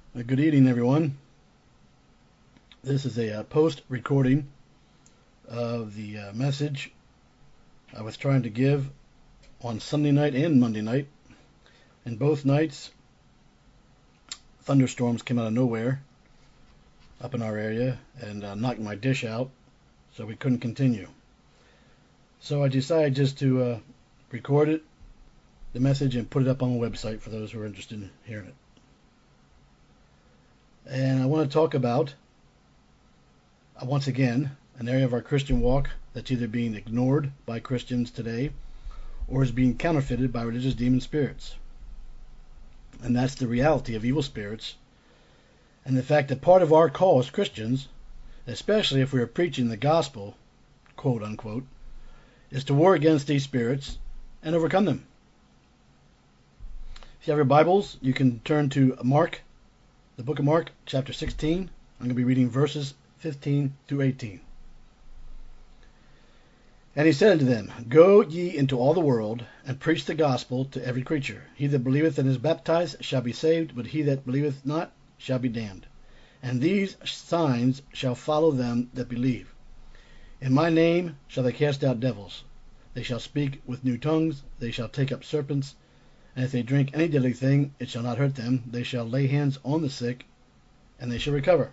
Good evening, everyone. This is a post recording of the message I was trying to give on Sunday night and Monday night. And both nights, thunderstorms came out of nowhere up in our area and knocked my dish out, so we couldn't continue. So I decided just to record it, the message, and put it up on the website for those who are interested in hearing it. And I want to talk about, once again, an area of our Christian walk that's either being ignored by Christians today or is being counterfeited by religious demon spirits. And that's the reality of evil spirits and the fact that part of our call as Christians, especially if we are preaching the gospel, quote unquote, is to war against these spirits and overcome them. If you have your Bibles, you can turn to Mark, the book of Mark, chapter 16. I'm going to be reading verses 15 through 18. And he said unto them, Go ye into all the world, and preach the gospel to every creature. He that believeth and is baptized shall be saved, but he that believeth not shall be damned. And these signs shall follow them that believe. In my name shall they cast out devils. They shall speak with new tongues. They shall take up serpents. And if they drink any deadly thing, it shall not hurt them. They shall lay hands on the sick, and they shall recover.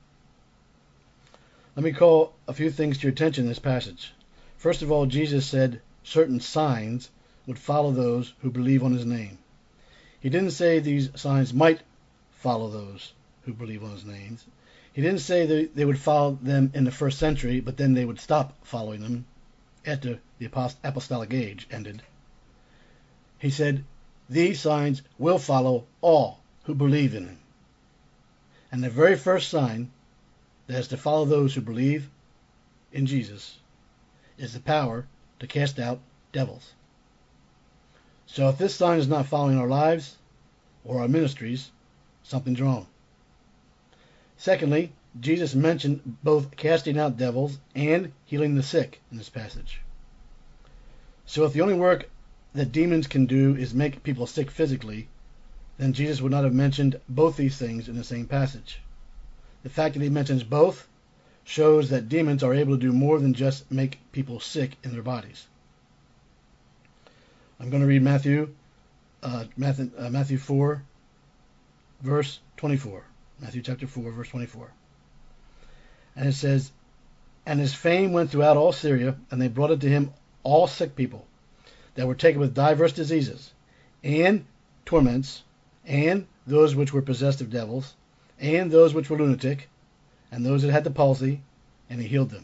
Let me call a few things to your attention in this passage. First of all, Jesus said certain signs would follow those who believe on his name. He didn't say these signs might follow those who believe on his name. He didn't say they would follow them in the first century, but then they would stop following them after the apostolic age ended. He said these signs will follow all who believe in him. And the very first sign that is to follow those who believe in Jesus is the power to cast out devils. So if this sign is not following our lives or our ministries, something's wrong. Secondly, Jesus mentioned both casting out devils and healing the sick in this passage. So if the only work that demons can do is make people sick physically, then Jesus would not have mentioned both these things in the same passage. The fact that he mentions both shows that demons are able to do more than just make people sick in their bodies. I'm going to read Matthew 4, verse 24. Matthew chapter 4, verse 24. And it says, And his fame went throughout all Syria, and they brought unto him all sick people that were taken with divers diseases, and torments, and those which were possessed of devils, and those which were lunatic, and those that had the palsy, and he healed them.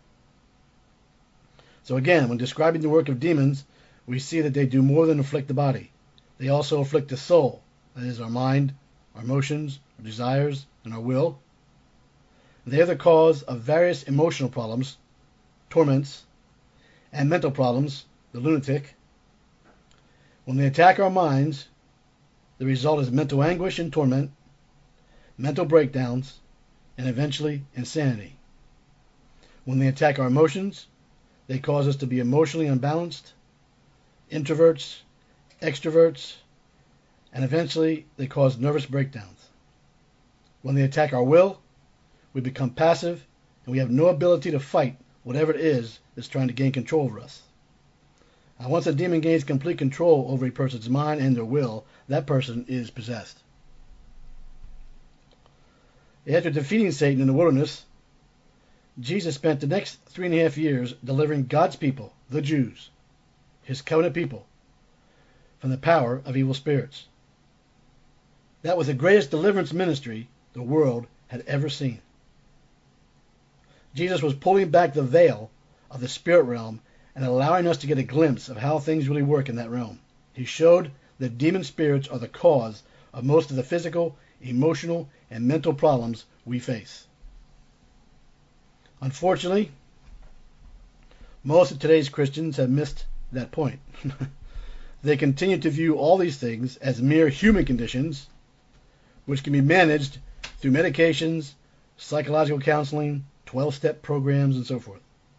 So again, when describing the work of demons, we see that they do more than afflict the body. They also afflict the soul, that is, our mind, our emotions, our desires, and our will. They are the cause of various emotional problems, torments, and mental problems, the lunatic. When they attack our minds, the result is mental anguish and torment, mental breakdowns, and eventually insanity. When they attack our emotions, they cause us to be emotionally unbalanced, introverts, extroverts, and eventually they cause nervous breakdowns. When they attack our will, we become passive and we have no ability to fight whatever it is that's trying to gain control over us. Now, once a demon gains complete control over a person's mind and their will, that person is possessed. After defeating Satan in the wilderness, Jesus spent the next 3.5 years delivering God's people, the Jews, his covenant people, from the power of evil spirits. That was the greatest deliverance ministry the world had ever seen. Jesus was pulling back the veil of the spirit realm and allowing us to get a glimpse of how things really work in that realm. He showed that demon spirits are the cause of most of the physical, emotional, and mental problems we face. Unfortunately, most of today's Christians have missed that point. They continue to view all these things as mere human conditions, which can be managed through medications, psychological counseling, 12-step programs, and so forth.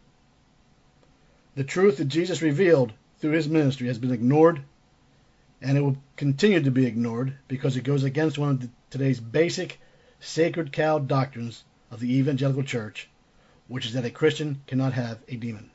The truth that Jesus revealed through his ministry has been ignored, and it will continue to be ignored because it goes against one of today's basic sacred cow doctrines of the evangelical church, which is that a Christian cannot have a demon.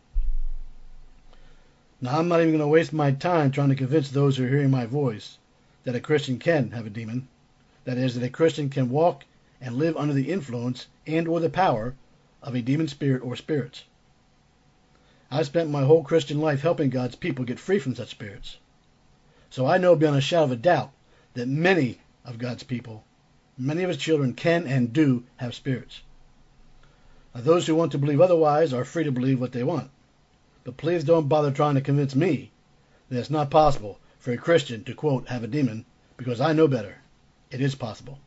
Now, I'm not even going to waste my time trying to convince those who are hearing my voice that a Christian can have a demon. That is, that a Christian can walk and live under the influence and or the power of a demon spirit or spirits. I spent my whole Christian life helping God's people get free from such spirits. So I know beyond a shadow of a doubt that many of God's people, many of His children can and do have spirits. Now, those who want to believe otherwise are free to believe what they want. But please don't bother trying to convince me that it's not possible for a Christian to, quote, have a demon, because I know better. It is possible.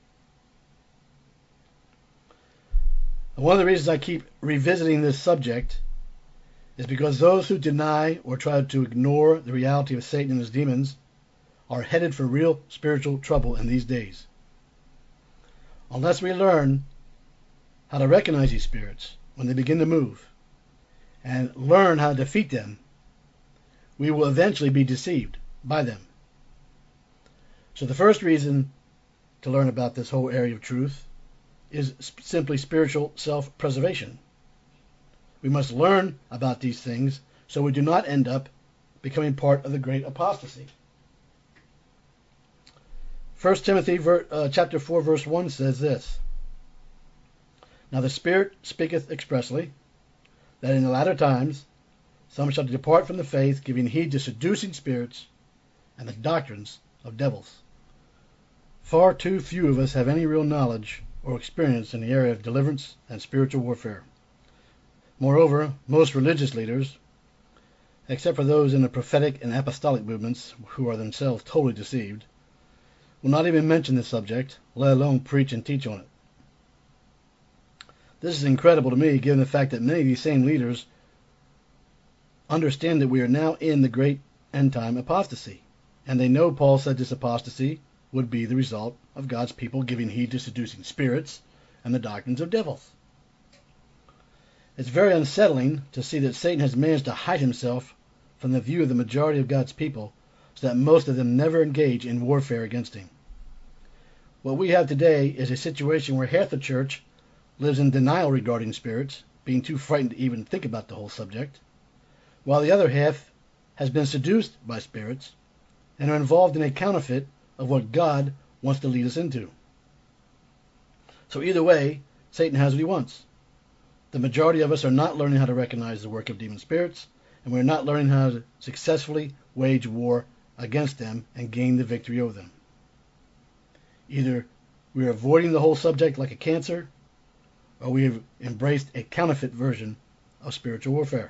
And one of the reasons I keep revisiting this subject is because those who deny or try to ignore the reality of Satan and his demons are headed for real spiritual trouble in these days. Unless we learn how to recognize these spirits when they begin to move and learn how to defeat them, we will eventually be deceived by them. So the first reason to learn about this whole area of truth is simply spiritual self-preservation. We must learn about these things so we do not end up becoming part of the great apostasy. 1 Timothy chapter 4 verse 1 says this: Now the Spirit speaketh expressly, that in the latter times some shall depart from the faith, giving heed to seducing spirits and the doctrines of devils. Far too few of us have any real knowledge or experience in the area of deliverance and spiritual warfare. Moreover, most religious leaders, except for those in the prophetic and apostolic movements who are themselves totally deceived, will not even mention this subject, let alone preach and teach on it. This is incredible to me, given the fact that many of these same leaders understand that we are now in the great end-time apostasy, and they know Paul said this apostasy would be the result of God's people giving heed to seducing spirits and the doctrines of devils. It's very unsettling to see that Satan has managed to hide himself from the view of the majority of God's people so that most of them never engage in warfare against him. What we have today is a situation where half the church lives in denial regarding spirits, being too frightened to even think about the whole subject, while the other half has been seduced by spirits and are involved in a counterfeit of what God wants to lead us into. So either way, Satan has what he wants. The majority of us are not learning how to recognize the work of demon spirits, and we're not learning how to successfully wage war against them and gain the victory over them. Either we are avoiding the whole subject like a cancer, or we have embraced a counterfeit version of spiritual warfare.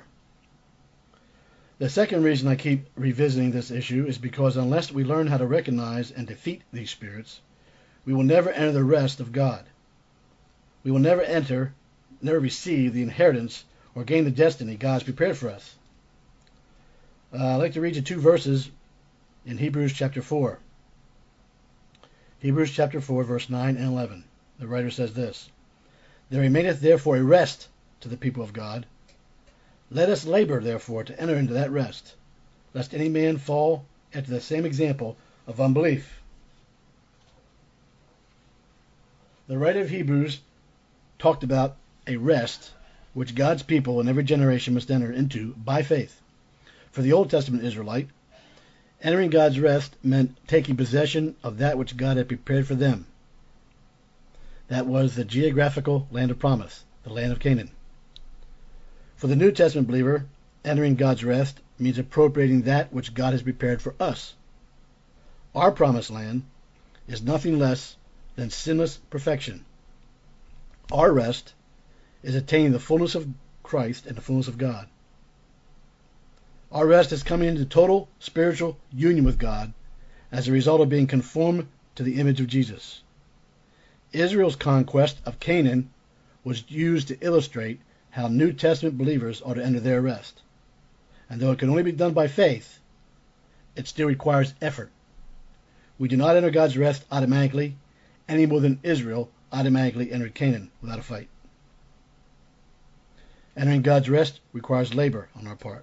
The second reason I keep revisiting this issue is because unless we learn how to recognize and defeat these spirits, we will never enter the rest of God. We will never receive the inheritance or gain the destiny God has prepared for us. I'd like to read you two verses in Hebrews chapter 4. Hebrews chapter 4, verse 9 and 11. The writer says this: There remaineth therefore a rest to the people of God. Let us labor therefore to enter into that rest, lest any man fall after the same example of unbelief. The writer of Hebrews talked about a rest which God's people in every generation must enter into by faith. For the Old Testament Israelite, entering God's rest meant taking possession of that which God had prepared for them. That was the geographical land of promise, the land of Canaan. For the New Testament believer, entering God's rest means appropriating that which God has prepared for us. Our promised land is nothing less than sinless perfection. Our rest is attaining the fullness of Christ and the fullness of God. Our rest is coming into total spiritual union with God as a result of being conformed to the image of Jesus. Israel's conquest of Canaan was used to illustrate how New Testament believers are to enter their rest. And though it can only be done by faith, it still requires effort. We do not enter God's rest automatically, any more than Israel automatically entered Canaan without a fight. Entering God's rest requires labor on our part.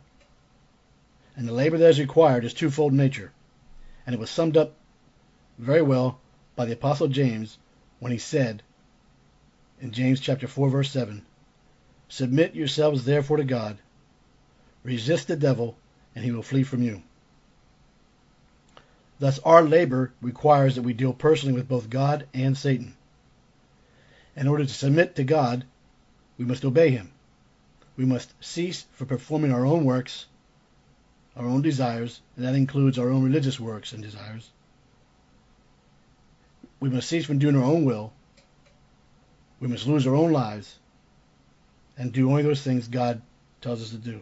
And the labor that is required is twofold in nature, and it was summed up very well by the Apostle James when he said in James chapter 4, verse 7, "Submit yourselves therefore to God, resist the devil, and he will flee from you." Thus our labor requires that we deal personally with both God and Satan. In order to submit to God, we must obey him. We must cease from performing our own works, our own desires, and that includes our own religious works and desires. We must cease from doing our own will. We must lose our own lives and do only those things God tells us to do.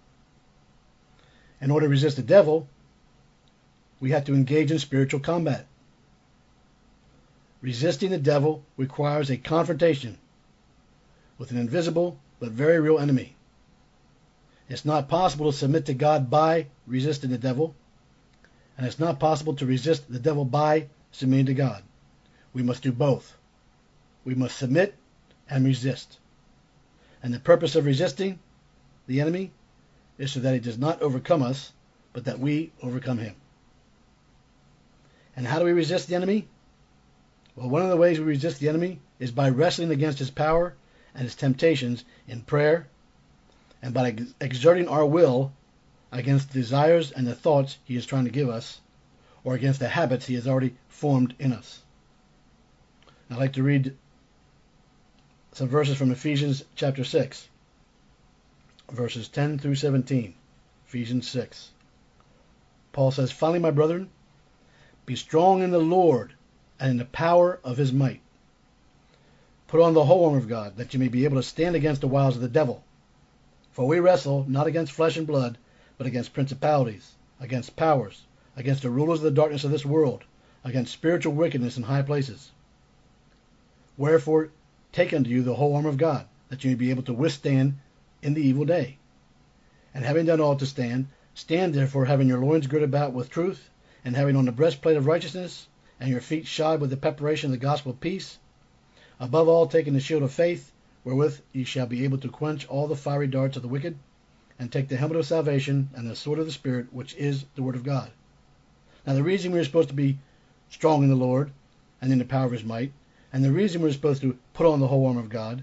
In order to resist the devil, we have to engage in spiritual combat. Resisting the devil requires a confrontation with an invisible but very real enemy. It's not possible to submit to God by resisting the devil, and it's not possible to resist the devil by submitting to God. We must do both. We must submit and resist. And the purpose of resisting the enemy is so that he does not overcome us, but that we overcome him. And how do we resist the enemy? Well, one of the ways we resist the enemy is by wrestling against his power and his temptations in prayer, and by exerting our will against the desires and the thoughts he is trying to give us, or against the habits he has already formed in us. I'd like to read some verses from Ephesians chapter 6, verses 10 through 17. Ephesians 6. Paul says, "Finally, my brethren, be strong in the Lord and in the power of his might. Put on the whole armor of God, that you may be able to stand against the wiles of the devil. For we wrestle not against flesh and blood, but against principalities, against powers, against the rulers of the darkness of this world, against spiritual wickedness in high places. Wherefore, take unto you the whole armor of God, that you may be able to withstand in the evil day. And having done all to stand, stand therefore, having your loins girded about with truth, and having on the breastplate of righteousness, and your feet shod with the preparation of the gospel of peace. Above all, taking the shield of faith, wherewith ye shall be able to quench all the fiery darts of the wicked, and take the helmet of salvation and the sword of the Spirit, which is the word of God." Now, the reason we're supposed to be strong in the Lord and in the power of his might, and the reason we're supposed to put on the whole armor of God,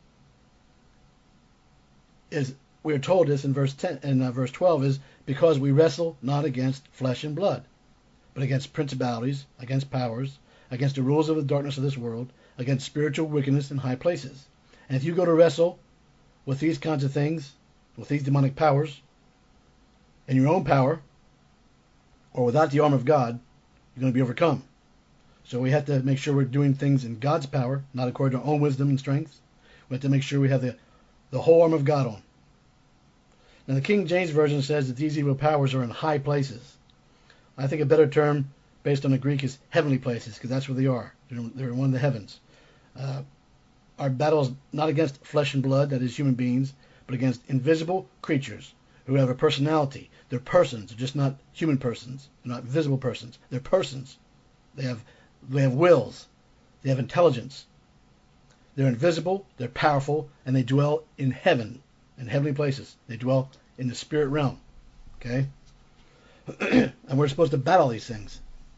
is we are told this in verse 10 and verse 12 is because we wrestle not against flesh and blood, but against principalities, against powers, against the rulers of the darkness of this world, against spiritual wickedness in high places. And if you go to wrestle with these kinds of things, with these demonic powers, in your own power, or without the armor of God, you're going to be overcome. So we have to make sure we're doing things in God's power, not according to our own wisdom and strength. We have to make sure we have the whole armor of God on. Now, the King James Version says that these evil powers are in high places. I think a better term based on the Greek is heavenly places, because that's where they are. They're in one of the heavens. Our battle is not against flesh and blood, that is human beings, but against invisible creatures who have a personality. They're persons. They're just not human persons. They're not visible persons. They're persons. They have wills. They have intelligence. They're invisible. They're powerful, and they dwell in heaven, in heavenly places. They dwell in the spirit realm. Okay? And we're supposed to battle these things.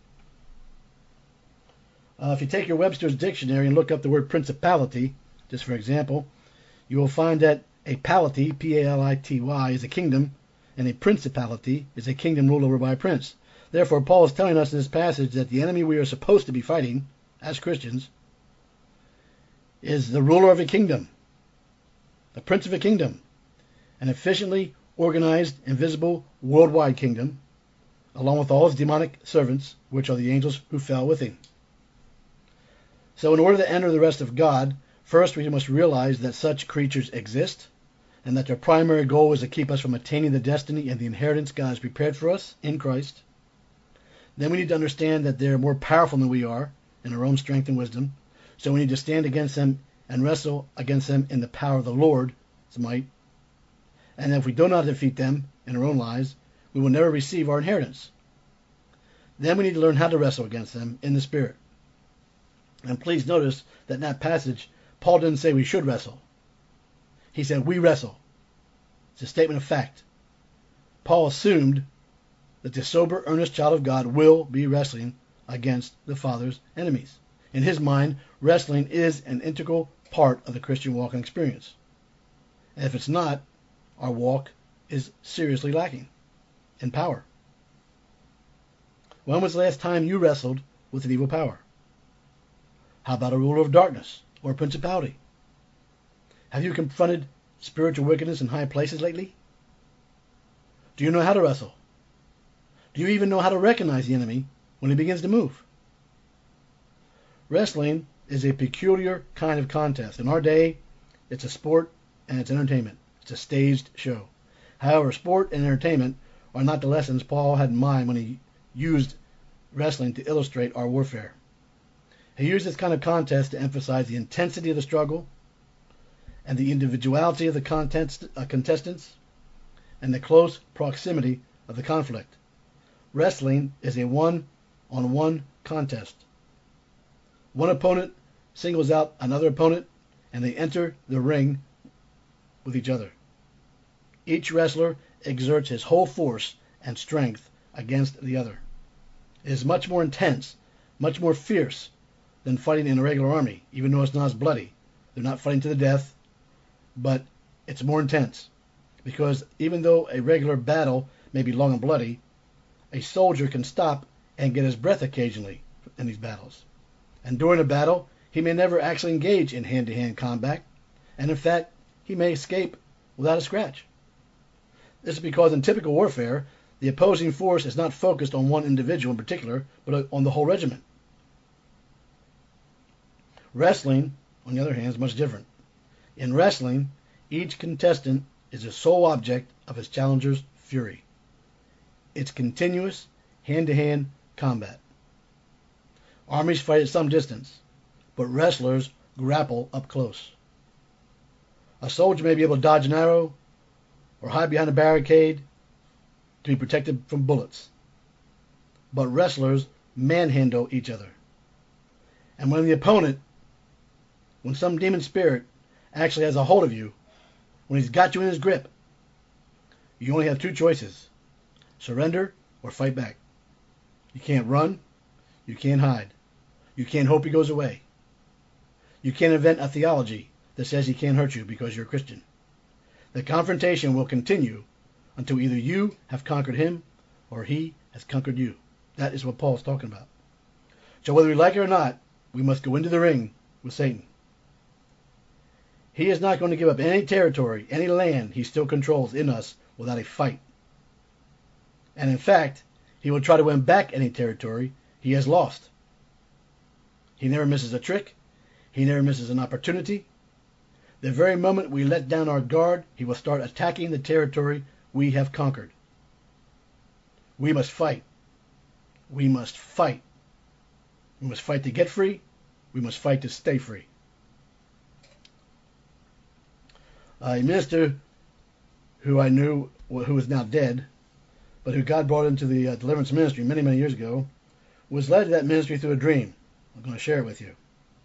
If you take your Webster's dictionary and look up the word principality, just for example, you will find that a pality, P-A-L-I-T-Y, is a kingdom, and a principality is a kingdom ruled over by a prince. Therefore, Paul is telling us in this passage that the enemy we are supposed to be fighting, as Christians, is the ruler of a kingdom, the prince of a kingdom, an efficiently organized, invisible, worldwide kingdom, along with all his demonic servants, which are the angels who fell with him. So in order to enter the rest of God, first we must realize that such creatures exist, and that their primary goal is to keep us from attaining the destiny and the inheritance God has prepared for us in Christ. Then we need to understand that they're more powerful than we are in our own strength and wisdom, so we need to stand against them and wrestle against them in the power of the Lord's might. And if we do not defeat them in our own lives, we will never receive our inheritance. Then we need to learn how to wrestle against them in the Spirit. And please notice that in that passage, Paul didn't say we should wrestle. He said we wrestle. It's a statement of fact. Paul assumed that the sober, earnest child of God will be wrestling against the Father's enemies. In his mind, wrestling is an integral part of the Christian walk and experience. And if it's not, our walk is seriously lacking in power. When was the last time you wrestled with an evil power? How about a ruler of darkness or a principality? Have you confronted spiritual wickedness in high places lately? Do you know how to wrestle? Do you even know how to recognize the enemy when he begins to move? Wrestling is a peculiar kind of contest. In our day, it's a sport and it's entertainment. It's a staged show. However, sport and entertainment are not the lessons Paul had in mind when he used wrestling to illustrate our warfare. He used this kind of contest to emphasize the intensity of the struggle and the individuality of the contestants and the close proximity of the conflict. Wrestling is a one-on-one contest. One opponent singles out another opponent, and they enter the ring with each other. Each wrestler exerts his whole force and strength against the other. It is much more intense, much more fierce than fighting in a regular army, even though it's not as bloody. They're not fighting to the death, but it's more intense. Because even though a regular battle may be long and bloody, a soldier can stop and get his breath occasionally in these battles. And during a battle, he may never actually engage in hand-to-hand combat, and in fact, he may escape without a scratch. This is because in typical warfare, the opposing force is not focused on one individual in particular, but on the whole regiment. Wrestling, on the other hand, is much different. In wrestling, each contestant is the sole object of his challenger's fury. It's continuous, hand-to-hand combat. Armies fight at some distance, but wrestlers grapple up close. A soldier may be able to dodge an arrow or hide behind a barricade to be protected from bullets, but wrestlers manhandle each other. And when some demon spirit actually has a hold of you, when he's got you in his grip, you only have two choices: surrender or fight back. You can't run. You can't hide. You can't hope he goes away. You can't invent a theology that says he can't hurt you because you're a Christian. The confrontation will continue until either you have conquered him or he has conquered you. That is what Paul's talking about. So whether we like it or not, we must go into the ring with Satan. He is not going to give up any territory, any land he still controls in us without a fight. And in fact, he will try to win back any territory he has lost. He never misses a trick. He never misses an opportunity. The very moment we let down our guard, he will start attacking the territory we have conquered. We must fight. We must fight. We must fight to get free. We must fight to stay free. A minister who I knew, who is now dead, but who God brought into the deliverance ministry many, many years ago, was led to that ministry through a dream. I'm going to share it with you.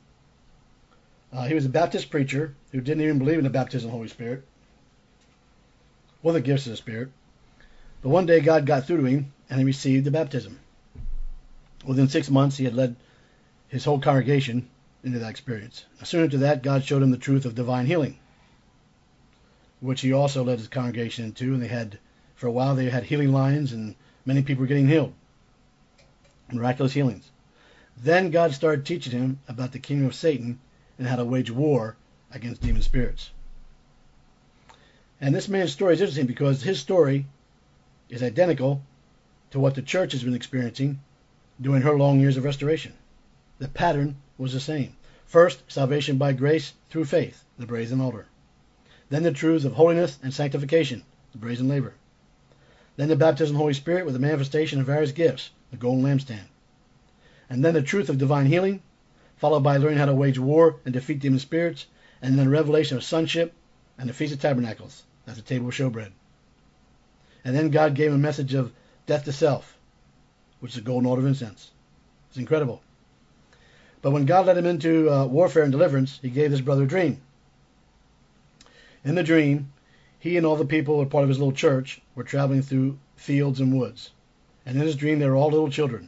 He was a Baptist preacher who didn't even believe in the baptism of the Holy Spirit or the gifts of the Spirit. But one day God got through to him and he received the baptism. Within 6 months, he had led his whole congregation into that experience. Soon after that, God showed him the truth of divine healing, which he also led his congregation into. And for a while, they had healing lines and many people were getting healed. Miraculous healings. Then God started teaching him about the kingdom of Satan and how to wage war against demon spirits. And this man's story is interesting because his story is identical to what the church has been experiencing during her long years of restoration. The pattern was the same. First, salvation by grace through faith, the brazen altar. Then the truths of holiness and sanctification, the brazen laver. Then the baptism of the Holy Spirit with the manifestation of various gifts, the golden lampstand. And then the truth of divine healing, followed by learning how to wage war and defeat demon spirits, and then the revelation of sonship and the Feast of Tabernacles, that's the table of showbread. And then God gave him a message of death to self, which is a golden altar of incense. It's incredible. But when God led him into warfare and deliverance, he gave this brother a dream. In the dream, he and all the people who were part of his little church were traveling through fields and woods. And in his dream, they were all little children.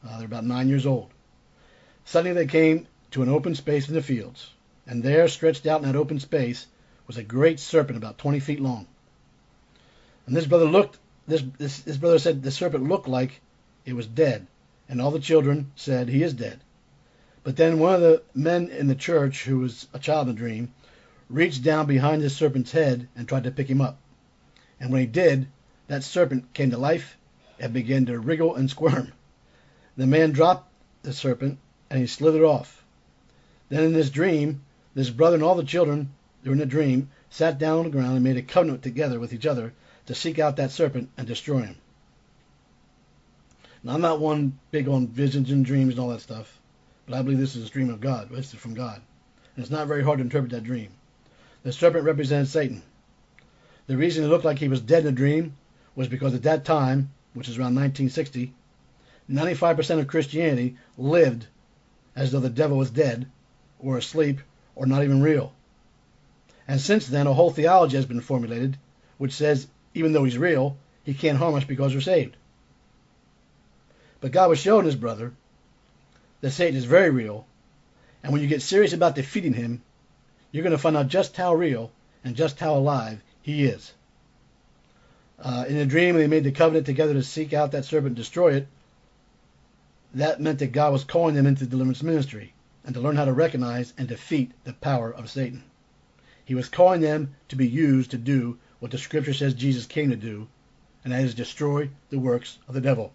They're about 9 years old. Suddenly they came to an open space in the fields, and there, stretched out in that open space, was a great serpent about 20 feet long. And this brother said the serpent looked like it was dead, and all the children said, "He is dead." But then one of the men in the church, who was a child in the dream, reached down behind the serpent's head and tried to pick him up. And when he did, that serpent came to life and began to wriggle and squirm. The man dropped the serpent and he slithered off. Then in this dream, this brother and all the children during the dream sat down on the ground and made a covenant together with each other to seek out that serpent and destroy him. Now, I'm not one big on visions and dreams and all that stuff, but I believe this is a dream of God. This is from God. And it's not very hard to interpret that dream. The serpent represents Satan. The reason it looked like he was dead in the dream was because at that time, which is around 1960, 95% of Christianity lived as though the devil was dead or asleep or not even real. And since then, a whole theology has been formulated which says even though he's real, he can't harm us because we're saved. But God was showing his brother that Satan is very real, and when you get serious about defeating him, you're going to find out just how real and just how alive he is. In the dream, they made the covenant together to seek out that serpent and destroy it. That meant that God was calling them into the deliverance ministry and to learn how to recognize and defeat the power of Satan. He was calling them to be used to do what the scripture says Jesus came to do, and that is destroy the works of the devil.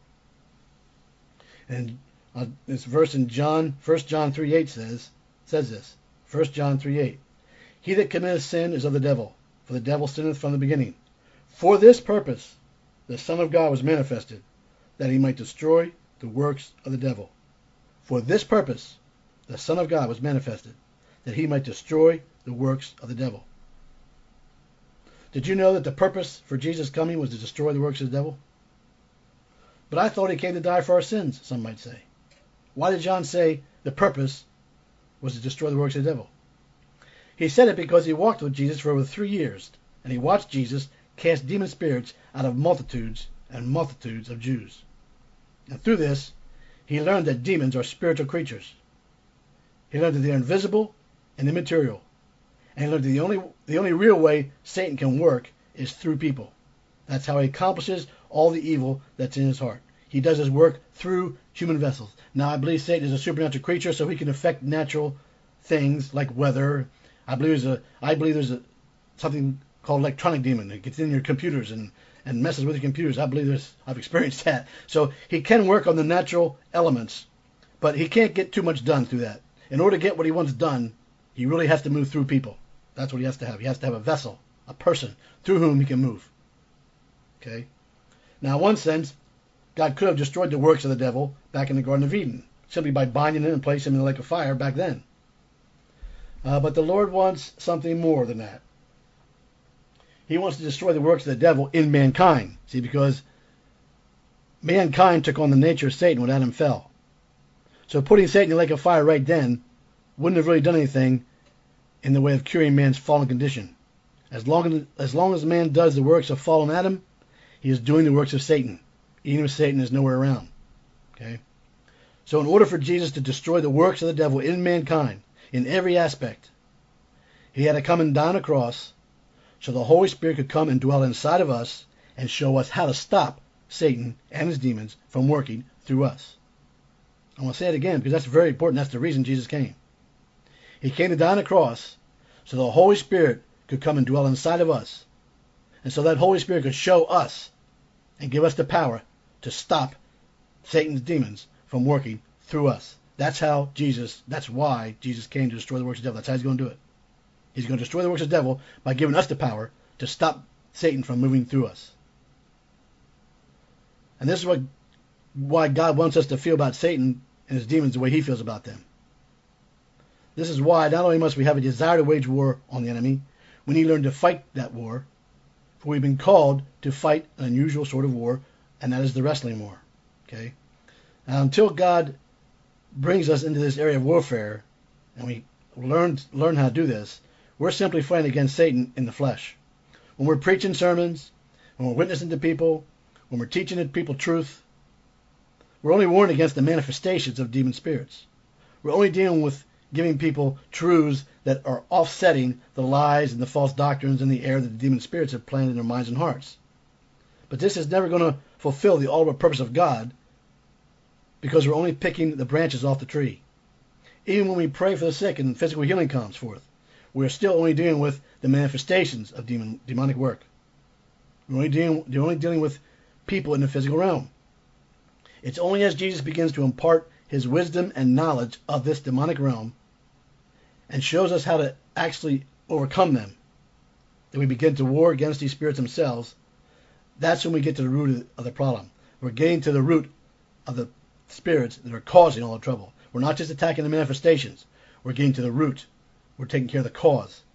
And this verse in 1 John 3:8 says this. 1 John 3:8. He that committeth sin is of the devil, for the devil sinneth from the beginning. For this purpose the Son of God was manifested, that he might destroy the works of the devil. For this purpose the Son of God was manifested, that he might destroy the works of the devil. Did you know that the purpose for Jesus coming was to destroy the works of the devil? But I thought he came to die for our sins, some might say. Why did John say the purpose was to destroy the works of the devil? He said it because he walked with Jesus for over 3 years, and he watched Jesus cast demon spirits out of multitudes and multitudes of Jews. And through this, he learned that demons are spiritual creatures. He learned that they're invisible and immaterial. And he learned that the only real way Satan can work is through people. That's how he accomplishes all the evil that's in his heart. He does his work through human vessels. Now, I believe Satan is a supernatural creature, so he can affect natural things like weather. I believe there's something called electronic demon that gets in your computers and messes with your computers. I've experienced that. So he can work on the natural elements, but he can't get too much done through that. In order to get what he wants done, he really has to move through people. That's what he has to have. He has to have a vessel, a person, through whom he can move. Okay? Now, in one sense, God could have destroyed the works of the devil back in the Garden of Eden, simply by binding him and placing him in the lake of fire back then. But the Lord wants something more than that. He wants to destroy the works of the devil in mankind. See, because mankind took on the nature of Satan when Adam fell. So putting Satan in the lake of fire right then wouldn't have really done anything in the way of curing man's fallen condition. As long as man does the works of fallen Adam, he is doing the works of Satan, even if Satan is nowhere around. Okay? So in order for Jesus to destroy the works of the devil in mankind, in every aspect, he had to come and die on a cross so the Holy Spirit could come and dwell inside of us and show us how to stop Satan and his demons from working through us. I want to say it again because that's very important. That's the reason Jesus came. He came to die on a cross so the Holy Spirit could come and dwell inside of us, and so that Holy Spirit could show us and give us the power to stop Satan's demons from working through us. That's why Jesus came to destroy the works of the devil. That's how he's going to do it. He's going to destroy the works of the devil by giving us the power to stop Satan from moving through us. And this is why God wants us to feel about Satan and his demons the way he feels about them. This is why not only must we have a desire to wage war on the enemy, we need to learn to fight that war, for we've been called to fight an unusual sort of war, and that is the wrestling war. Okay? Now, until God brings us into this area of warfare, and we learn how to do this, we're simply fighting against Satan in the flesh. When we're preaching sermons, when we're witnessing to people, when we're teaching people truth, We're only warned against the manifestations of demon spirits. We're only dealing with giving people truths that are offsetting the lies and the false doctrines and the error that the demon spirits have planted in their minds and hearts. But this is never going to fulfill the ultimate purpose of God, because we're only picking the branches off the tree. Even when we pray for the sick and physical healing comes forth, we're still only dealing with the manifestations of demonic work. We're only dealing with people in the physical realm. It's only as Jesus begins to impart his wisdom and knowledge of this demonic realm and shows us how to actually overcome them that we begin to war against these spirits themselves. That's when we get to the root of the problem. We're getting to the root of the spirits that are causing all the trouble. We're not just attacking the manifestations. We're getting to the root. We're taking care of the cause.